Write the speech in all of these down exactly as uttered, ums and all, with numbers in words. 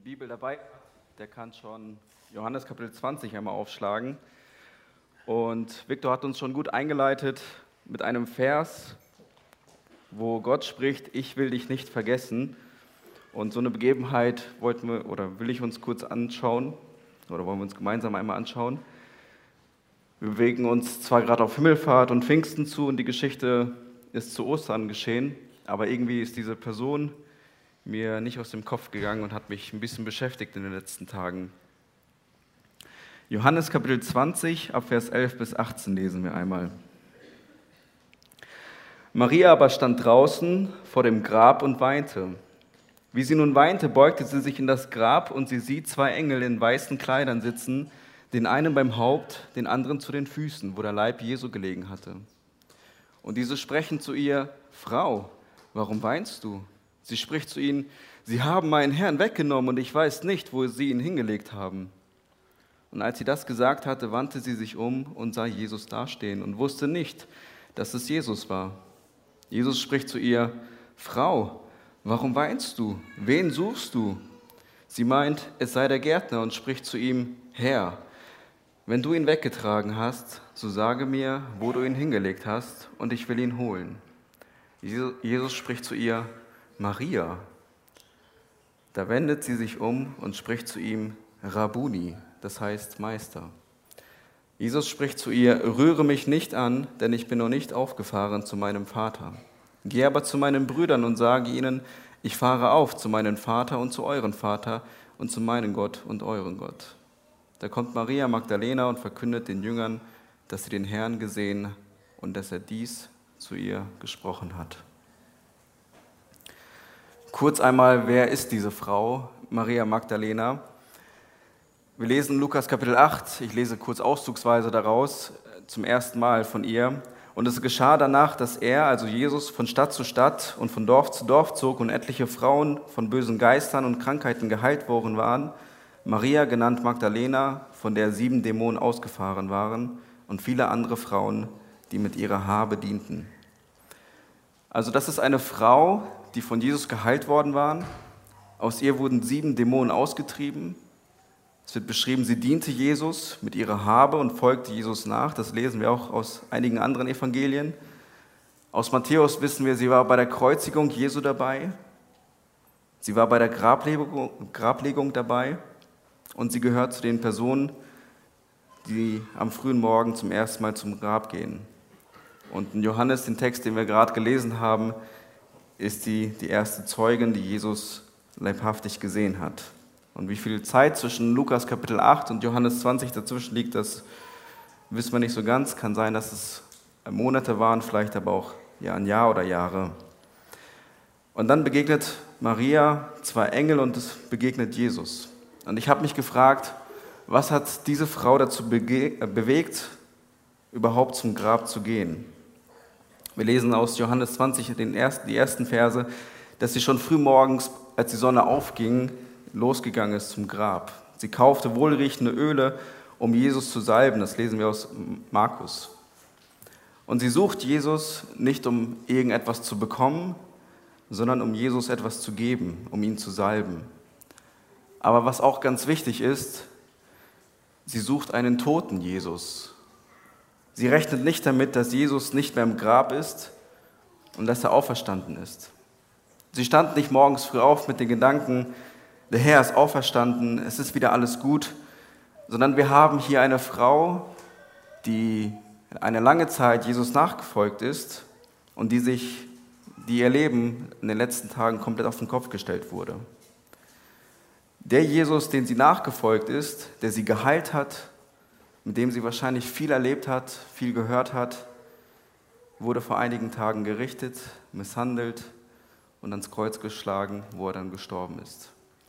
Bibel dabei, der kann schon Johannes Kapitel zwanzig einmal aufschlagen. Und Viktor hat uns schon gut eingeleitet mit einem Vers, wo Gott spricht, ich will dich nicht vergessen. Und so eine Begebenheit wollten wir oder will ich uns kurz anschauen oder wollen wir uns gemeinsam einmal anschauen. Wir bewegen uns zwar gerade auf Himmelfahrt und Pfingsten zu und die Geschichte ist zu Ostern geschehen, aber irgendwie ist diese Person mir nicht aus dem Kopf gegangen und hat mich ein bisschen beschäftigt in den letzten Tagen. Johannes Kapitel zwanzig, ab Vers elf bis achtzehn lesen wir einmal. Maria aber stand draußen vor dem Grab und weinte. Wie sie nun weinte, beugte sie sich in das Grab und sie sieht zwei Engel in weißen Kleidern sitzen, den einen beim Haupt, den anderen zu den Füßen, wo der Leib Jesu gelegen hatte. Und diese sprechen zu ihr, Frau, warum weinst du? Sie spricht zu ihnen, sie haben meinen Herrn weggenommen und ich weiß nicht, wo sie ihn hingelegt haben. Und als sie das gesagt hatte, wandte sie sich um und sah Jesus dastehen und wusste nicht, dass es Jesus war. Jesus spricht zu ihr, Frau, warum weinst du? Wen suchst du? Sie meint, es sei der Gärtner und spricht zu ihm, Herr, wenn du ihn weggetragen hast, so sage mir, wo du ihn hingelegt hast, und ich will ihn holen. Jesus spricht zu ihr, Maria. Da wendet sie sich um und spricht zu ihm, Rabuni, das heißt Meister. Jesus spricht zu ihr, rühre mich nicht an, denn ich bin noch nicht aufgefahren zu meinem Vater. Geh aber zu meinen Brüdern und sage ihnen, ich fahre auf zu meinem Vater und zu euren Vater und zu meinem Gott und euren Gott. Da kommt Maria Magdalena und verkündet den Jüngern, dass sie den Herrn gesehen und dass er dies zu ihr gesprochen hat. Kurz einmal, wer ist diese Frau, Maria Magdalena? Wir lesen Lukas Kapitel acht, ich lese kurz auszugsweise daraus, zum ersten Mal von ihr. Und es geschah danach, dass er, also Jesus, von Stadt zu Stadt und von Dorf zu Dorf zog und etliche Frauen von bösen Geistern und Krankheiten geheilt worden waren. Maria, genannt Magdalena, von der sieben Dämonen ausgefahren waren und viele andere Frauen, die mit ihrer Habe dienten. Also das ist eine Frau, die von Jesus geheilt worden waren. Aus ihr wurden sieben Dämonen ausgetrieben. Es wird beschrieben, sie diente Jesus mit ihrer Habe und folgte Jesus nach. Das lesen wir auch aus einigen anderen Evangelien. Aus Matthäus wissen wir, sie war bei der Kreuzigung Jesu dabei. Sie war bei der Grablegung, Grablegung dabei. Und sie gehört zu den Personen, die am frühen Morgen zum ersten Mal zum Grab gehen. Und in Johannes, den Text, den wir gerade gelesen haben, ist sie die erste Zeugin, die Jesus leibhaftig gesehen hat. Und wie viel Zeit zwischen Lukas Kapitel acht und Johannes zwanzig dazwischen liegt, das wissen wir nicht so ganz. Kann sein, dass es Monate waren, vielleicht aber auch ja, ein Jahr oder Jahre. Und dann begegnet Maria zwei Engel und es begegnet Jesus. Und ich habe mich gefragt, was hat diese Frau dazu bege- bewegt, überhaupt zum Grab zu gehen? Wir lesen aus Johannes zwanzig den ersten, die ersten Verse, dass sie schon früh morgens, als die Sonne aufging, losgegangen ist zum Grab. Sie kaufte wohlriechende Öle, um Jesus zu salben. Das lesen wir aus Markus. Und sie sucht Jesus nicht, um irgendetwas zu bekommen, sondern um Jesus etwas zu geben, um ihn zu salben. Aber was auch ganz wichtig ist, sie sucht einen toten Jesus. Sie rechnet nicht damit, dass Jesus nicht mehr im Grab ist und dass er auferstanden ist. Sie stand nicht morgens früh auf mit den Gedanken, der Herr ist auferstanden, es ist wieder alles gut, sondern wir haben hier eine Frau, die eine lange Zeit Jesus nachgefolgt ist und die sich, die ihr Leben in den letzten Tagen komplett auf den Kopf gestellt wurde. Der Jesus, den sie nachgefolgt ist, der sie geheilt hat, mit dem sie wahrscheinlich viel erlebt hat, viel gehört hat, wurde vor einigen Tagen gerichtet, misshandelt und ans Kreuz geschlagen, wo er dann gestorben ist.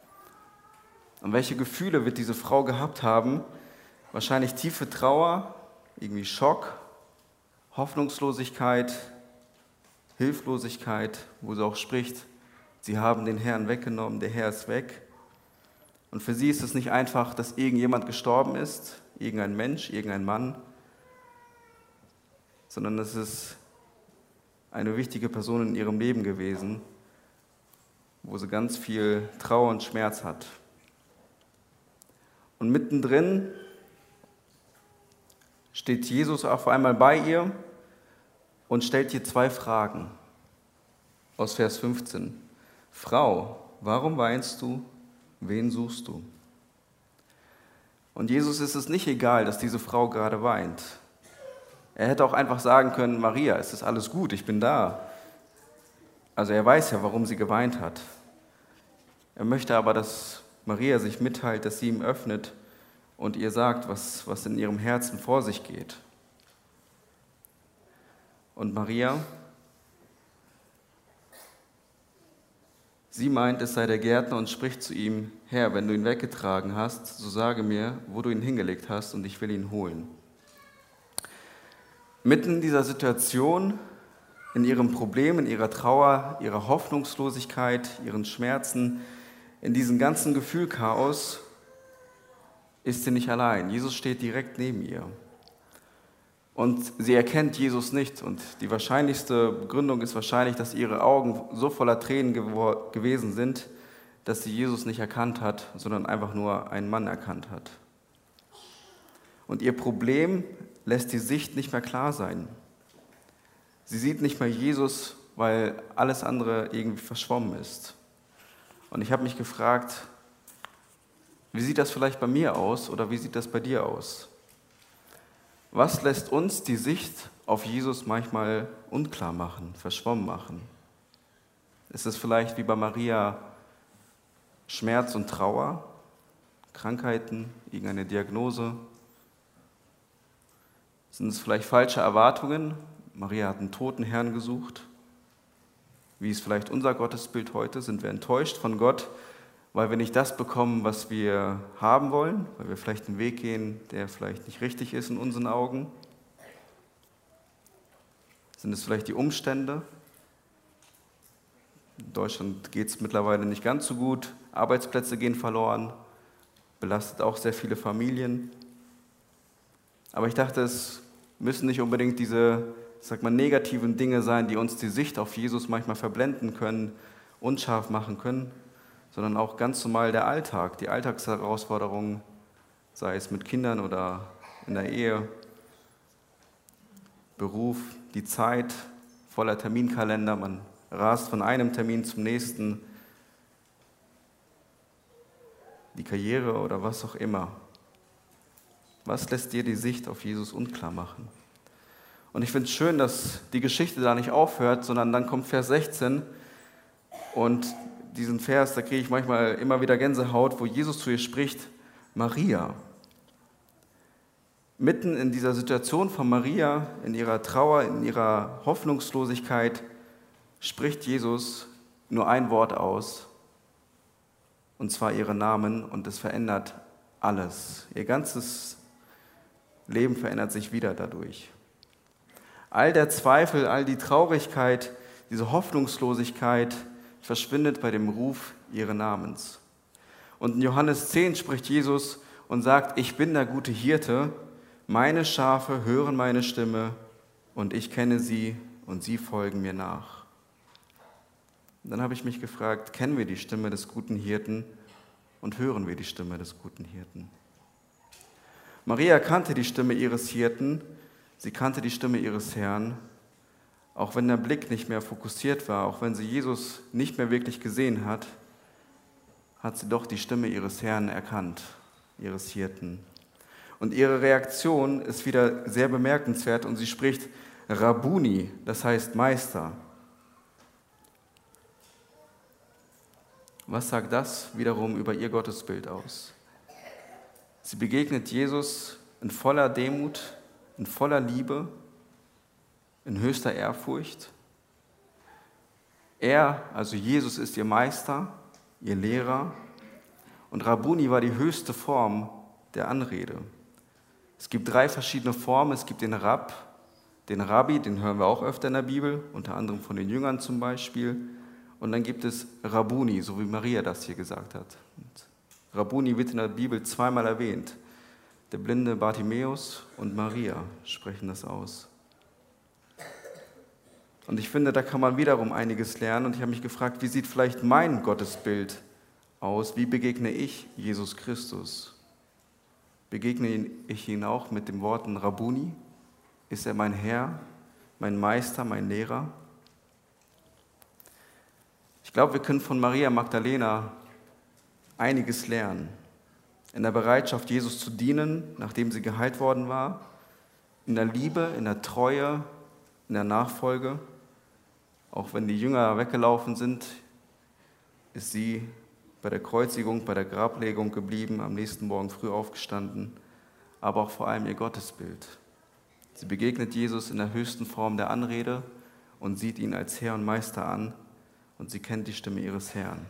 Und welche Gefühle wird diese Frau gehabt haben? Wahrscheinlich tiefe Trauer, irgendwie Schock, Hoffnungslosigkeit, Hilflosigkeit, wo sie auch spricht, sie haben den Herrn weggenommen, der Herr ist weg. Und für sie ist es nicht einfach, dass irgendjemand gestorben ist, irgendein Mensch, irgendein Mann, sondern es ist eine wichtige Person in ihrem Leben gewesen, wo sie ganz viel Trauer und Schmerz hat. Und mittendrin steht Jesus auf einmal bei ihr und stellt ihr zwei Fragen aus Vers fünfzehn. Frau, warum weinst du? Wen suchst du? Und Jesus ist es nicht egal, dass diese Frau gerade weint. Er hätte auch einfach sagen können, Maria, es ist alles gut, ich bin da. Also er weiß ja, warum sie geweint hat. Er möchte aber, dass Maria sich mitteilt, dass sie ihm öffnet und ihr sagt, was, was in ihrem Herzen vor sich geht. Und Maria, sie meint, es sei der Gärtner und spricht zu ihm, Herr, wenn du ihn weggetragen hast, so sage mir, wo du ihn hingelegt hast und ich will ihn holen. Mitten in dieser Situation, in ihrem Problem, in ihrer Trauer, ihrer Hoffnungslosigkeit, ihren Schmerzen, in diesem ganzen Gefühlchaos ist sie nicht allein. Jesus steht direkt neben ihr. Und sie erkennt Jesus nicht. Und die wahrscheinlichste Begründung ist wahrscheinlich, dass ihre Augen so voller Tränen gewo- gewesen sind, dass sie Jesus nicht erkannt hat, sondern einfach nur einen Mann erkannt hat. Und ihr Problem lässt die Sicht nicht mehr klar sein. Sie sieht nicht mehr Jesus, weil alles andere irgendwie verschwommen ist. Und ich habe mich gefragt, wie sieht das vielleicht bei mir aus oder wie sieht das bei dir aus? Was lässt uns die Sicht auf Jesus manchmal unklar machen, verschwommen machen? Ist es vielleicht wie bei Maria Schmerz und Trauer, Krankheiten, irgendeine Diagnose? Sind es vielleicht falsche Erwartungen? Maria hat einen toten Herrn gesucht. Wie ist vielleicht unser Gottesbild heute? Sind wir enttäuscht von Gott, weil wir nicht das bekommen, was wir haben wollen? Weil wir vielleicht einen Weg gehen, der vielleicht nicht richtig ist in unseren Augen? Sind es vielleicht die Umstände? In Deutschland geht es mittlerweile nicht ganz so gut. Arbeitsplätze gehen verloren, belastet auch sehr viele Familien. Aber ich dachte, es müssen nicht unbedingt diese, ich sag mal, negativen Dinge sein, die uns die Sicht auf Jesus manchmal verblenden können, unscharf machen können, sondern auch ganz normal der Alltag, die Alltagsherausforderungen, sei es mit Kindern oder in der Ehe, Beruf, die Zeit, voller Terminkalender, man rast von einem Termin zum nächsten, die Karriere oder was auch immer. Was lässt dir die Sicht auf Jesus unklar machen? Und ich finde es schön, dass die Geschichte da nicht aufhört, sondern dann kommt Vers sechzehn und diesen Vers, da kriege ich manchmal immer wieder Gänsehaut, wo Jesus zu ihr spricht, Maria. Mitten in dieser Situation von Maria, in ihrer Trauer, in ihrer Hoffnungslosigkeit, spricht Jesus nur ein Wort aus, und zwar ihren Namen, und es verändert alles. Ihr ganzes Leben verändert sich wieder dadurch. All der Zweifel, all die Traurigkeit, diese Hoffnungslosigkeit verschwindet bei dem Ruf ihres Namens. Und in Johannes zehn spricht Jesus und sagt, ich bin der gute Hirte, meine Schafe hören meine Stimme und ich kenne sie und sie folgen mir nach. Und dann habe ich mich gefragt, kennen wir die Stimme des guten Hirten und hören wir die Stimme des guten Hirten? Maria kannte die Stimme ihres Hirten, sie kannte die Stimme ihres Herrn, auch wenn der Blick nicht mehr fokussiert war, auch wenn sie Jesus nicht mehr wirklich gesehen hat, hat sie doch die Stimme ihres Herrn erkannt, ihres Hirten. Und ihre Reaktion ist wieder sehr bemerkenswert und sie spricht Rabbuni, das heißt Meister. Was sagt das wiederum über ihr Gottesbild aus? Sie begegnet Jesus in voller Demut, in voller Liebe, in höchster Ehrfurcht. Er, also Jesus, ist ihr Meister, ihr Lehrer. Und Rabbuni war die höchste Form der Anrede. Es gibt drei verschiedene Formen. Es gibt den Rab, den Rabbi, den hören wir auch öfter in der Bibel, unter anderem von den Jüngern zum Beispiel. Und dann gibt es Rabbuni, so wie Maria das hier gesagt hat. Und Rabbuni wird in der Bibel zweimal erwähnt. Der blinde Bartimäus und Maria sprechen das aus. Und ich finde, da kann man wiederum einiges lernen. Und ich habe mich gefragt, wie sieht vielleicht mein Gottesbild aus? Wie begegne ich Jesus Christus? Begegne ich ihn auch mit den Worten Rabbuni? Ist er mein Herr, mein Meister, mein Lehrer? Ich glaube, wir können von Maria Magdalena einiges lernen. In der Bereitschaft, Jesus zu dienen, nachdem sie geheilt worden war, in der Liebe, in der Treue, in der Nachfolge. Auch wenn die Jünger weggelaufen sind, ist sie bei der Kreuzigung, bei der Grablegung geblieben, am nächsten Morgen früh aufgestanden, aber auch vor allem ihr Gottesbild. Sie begegnet Jesus in der höchsten Form der Anrede und sieht ihn als Herr und Meister an und sie kennt die Stimme ihres Herrn.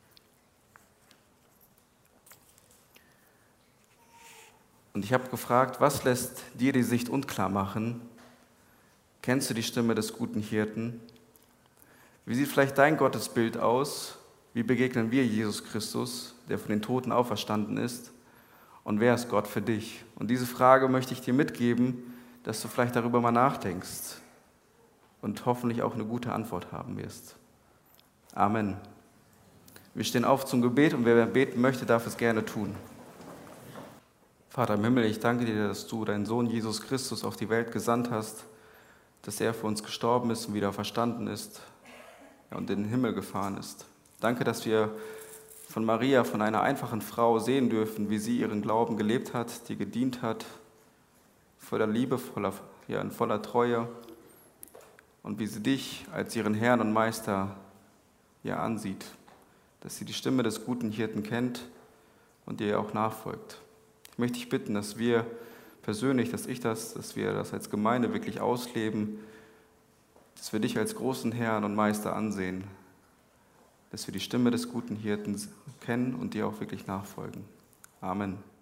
Und ich habe gefragt, was lässt dir die Sicht unklar machen? Kennst du die Stimme des guten Hirten? Wie sieht vielleicht dein Gottesbild aus? Wie begegnen wir Jesus Christus, der von den Toten auferstanden ist? Und wer ist Gott für dich? Und diese Frage möchte ich dir mitgeben, dass du vielleicht darüber mal nachdenkst und hoffentlich auch eine gute Antwort haben wirst. Amen. Wir stehen auf zum Gebet und wer beten möchte, darf es gerne tun. Vater im Himmel, ich danke dir, dass du deinen Sohn Jesus Christus auf die Welt gesandt hast, dass er für uns gestorben ist und wieder verstanden ist und in den Himmel gefahren ist. Danke, dass wir von Maria, von einer einfachen Frau sehen dürfen, wie sie ihren Glauben gelebt hat, dir gedient hat, voller Liebe, voller, ja, in voller Treue und wie sie dich als ihren Herrn und Meister ja, ansieht, dass sie die Stimme des guten Hirten kennt und dir auch nachfolgt. Ich möchte dich bitten, dass wir persönlich, dass ich das, dass wir das als Gemeinde wirklich ausleben, dass wir dich als großen Herrn und Meister ansehen, dass wir die Stimme des guten Hirten kennen und dir auch wirklich nachfolgen. Amen.